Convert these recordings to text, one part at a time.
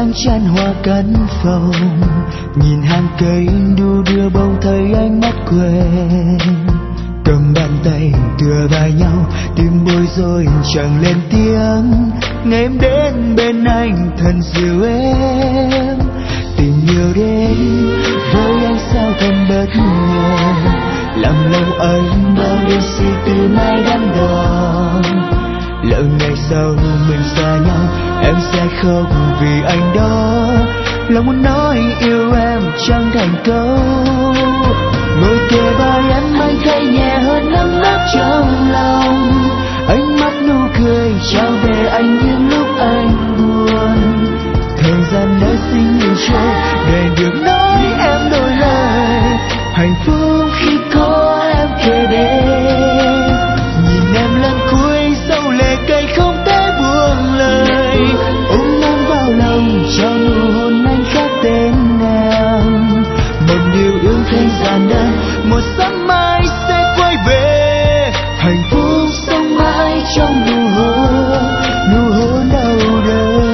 nắng chan hoa căn phòng, nhìn hàng cây đu đưa bông thấy ánh mắt quên. Cầm bàn tay tựa vai nhau, tim bối rối chẳng lên tiếng. Ngày em đến bên anh thật dịu êm, tình yêu đến với anh sao thật bất ngờ, làm lòng anh bao điều suy tư mãi đắn đo. Lỡ ngày sau mình xa nhau, em sẽ khóc vì anh đó. Lòng muốn nói yêu em chẳng thành câu, ngồi kề vai em anh thấy nhẹ hơn nắm áp trong lòng. Ánh mắt nụ cười trao về anh những lúc anh buồn. Thời gian đã sinh yêu trôi để được nói em đôi lời. Hạnh phúc khi có em kề bên, nhìn em lần cuối dẫu lệ cay không thể buông lời. Ôm em vào lòng cho nụ hôn anh khắc tên em. Một điều yêu thương giản đơn, một sớm mai sẽ quay về. Hạnh phúc sống mãi trong nụ hôn đầu đời.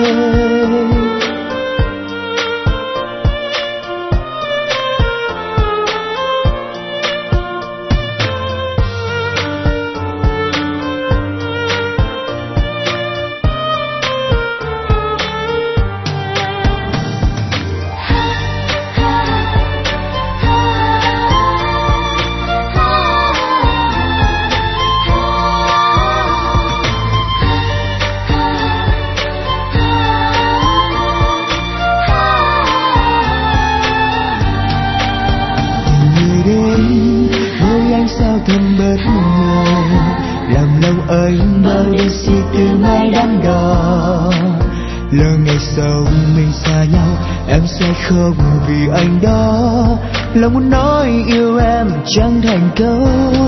Thầm bất ngờ, làm lòng anh bao điều suy tư mãi đắn đo. Lỡ ngày sau mình xa nhau, em sẽ khóc vì anh đó. Lòng muốn nói yêu em chẳng thành câu,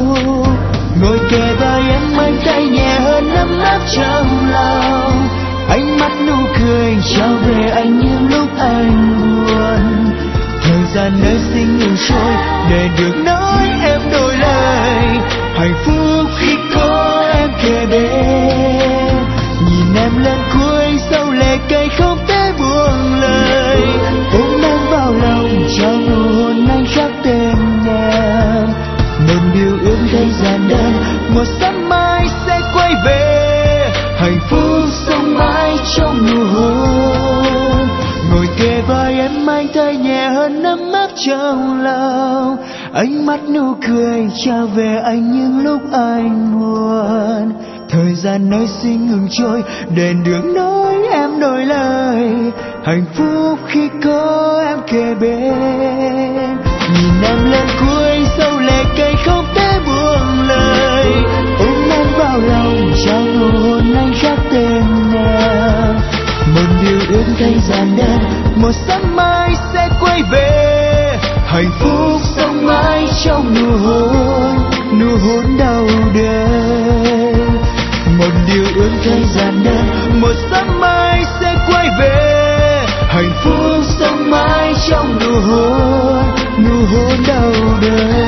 ngồi kề vai em anh tay nhẹ hơn nắm áp trong lòng. Ánh mắt nụ cười trao về anh những lúc anh buồn. Thời gian nơi sinh ngừng trôi để được nói em đôi lời. Hạnh phúc khi có em kề bên, nhìn em lần cuối dẫu lệ cay không thể buông lời. Ôm em vào lòng cho nụ hôn anh khắc tên em. Một điều ước thấy giản đơn, một sớm mai sẽ quay về. Hạnh phúc sống mãi trong nụ hôn, ngồi kề vai em anh thấy nhẹ hơn nắm áp trong lòng. Ánh mắt nụ cười trao về anh những lúc anh buồn. Thời gian nơi sinh ngừng trôi để được nói em đôi lời. Hạnh phúc khi có em kề bên, nhìn em lần cuối dẫu lệ cay không thể buông lời. Ôm em vào lòng trao nụ hôn anh khắc tên em. Một điều ước thấy giản đơn, một sớm mai sẽ quay về. Hạnh phúc sống mãi trong nụ hôn đầu đời. Một điều ước thấy giản đơn, một sớm mai sẽ quay về. Hạnh phúc sống mãi trong nụ hôn đầu đời.